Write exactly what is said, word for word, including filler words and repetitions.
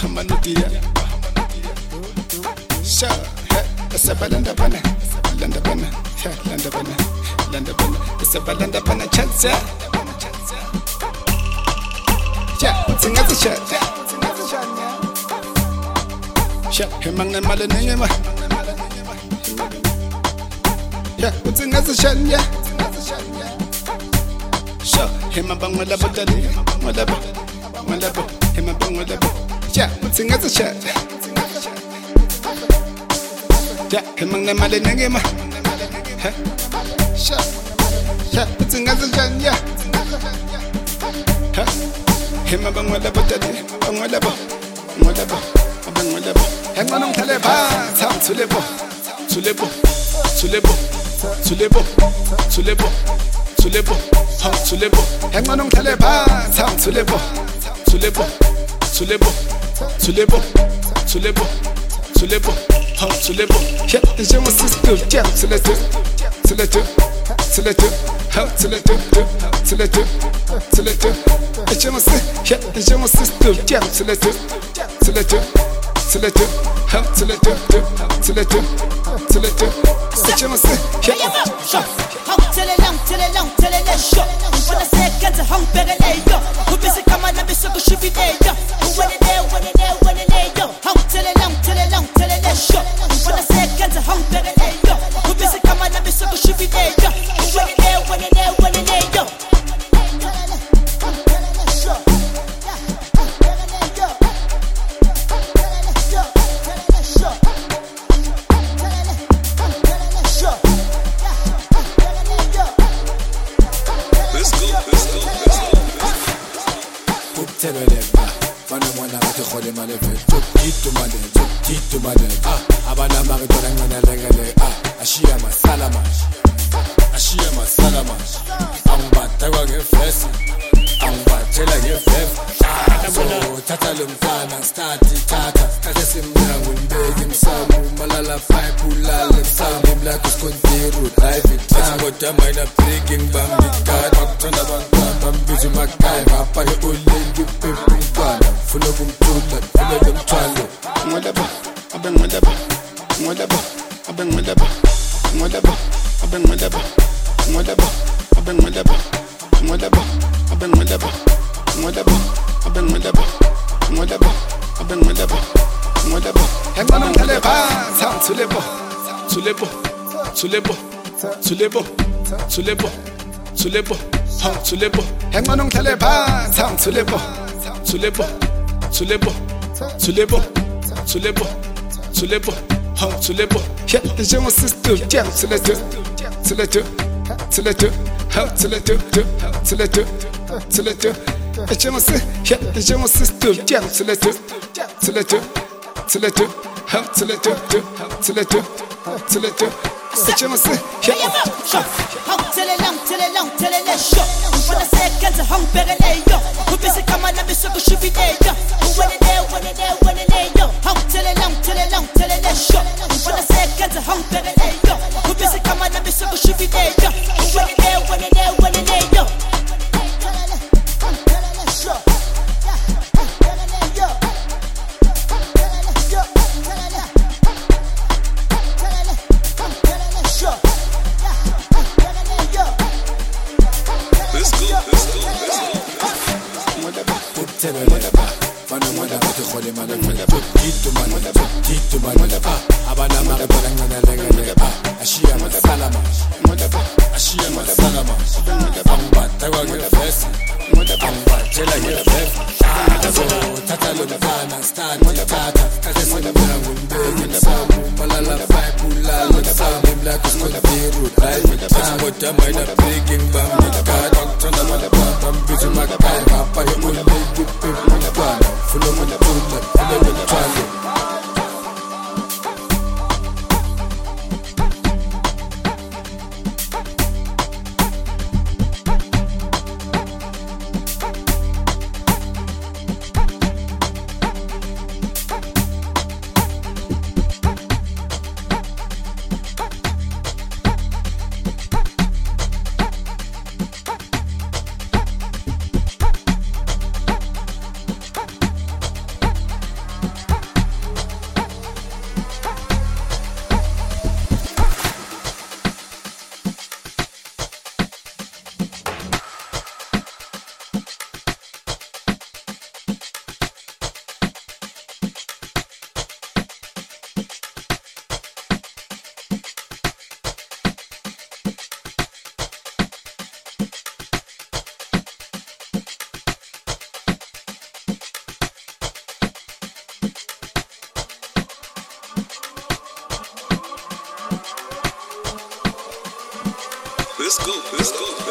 Bahamanutia. Sure, it's a balanda bana, landa bana, landa bana, landa bana, it's a balanda bana chance. Yeah, it's another shot. Shot him on the Malanima. Yeah, it's another shot, yeah. Sure, him a bang with a button, whatever, whatever, him a bang with a button. Yeah, it's another shot. Yeah, him on the Malanima. Sure, yeah, it's another shot, yeah. Him a bang with a button, whatever, whatever, whatever. Hang on, Taliban, time to live, to live, to live, to live, to live, to live, to live. Hang on, Taliban, time to live, to live, to live, to live, to live, to live, to live. Yeah, the German system, yeah, to let it, to let it, to let it, how to let it, to let it, to let it. The German system, yeah, the German system, yeah, to let it, to let it. To let you, how to let you, to let you, to let you. Such a must say, yeah. How tell it long, tell it long, tell it less short. When I say get a hung better lay yo. Who busy come on and be so good should be there yo. Who when it there, when it there, when it there yo. How tell it long, tell it long, tell it less short. When I say get a hung better lay yo. Who busy come on and be so good should be there yo. Who when it there, when it there, when it there yo. Ashia masalama, ashia masalama. Angbatagwa ngefesi, angbatela ngefesi. So tata lumkana, stati tata. Tata simnyangu mbeki msamu, malala pipe ulale msamu. Mlaki skontiru, life it. Ngota maina breaking bambi kat. Maktanda bangka, bambizi makai. Rapani ulengi pepu mkana. Fulo kumtula, fulo kumtwalo. Mwalaba, abang mwalaba, mwalaba, abang mwalaba. Mwalaba, abang mwalaba, mwalaba, abang mwalaba, mwalaba, abang mwalaba, mwalaba, abang mwalaba, mwalaba, abang mwalaba, mwalaba. Hang on, Taliban, time to live, to live, to live, to live, to live, to live, how to live. Hang on, Taliban, time to live, to live, to live, to live, to live, to live. How to live? Yeah, the German system, yeah, to let you, to let you, to let you, how to let you, to let you, to let you. The German system, yeah, the German system, yeah, to let you, to let you, to let you, how to let you, to let you, to let you. The German system, yeah. How tell it long, tell it long, tell it less short. When I say get a hung better lay yo. Who busy come on and be so good should be there yo. Who when it there, when it there, when it there yo. How tell it long, tell it long, tell it less short. When I say get a hung better lay yo. Who busy come on and be so good should be there yo. Who when it there, when it there, when it there yo. Ashia masalama, ashia masalama. Angbatagwa ngefesi, angbatela ngefesi. So tata lumkana, stati tata. Tata simnyangu mbeki msamu, malala pipe ulale msamu. Mlaki skontiru, life it. Ngota maina breaking bambi kat. Maktanda bangka, bambizi makai. Rapani ulengi pepu mkana. Fulo kumtula, fulo kumtwalo. go, let's go.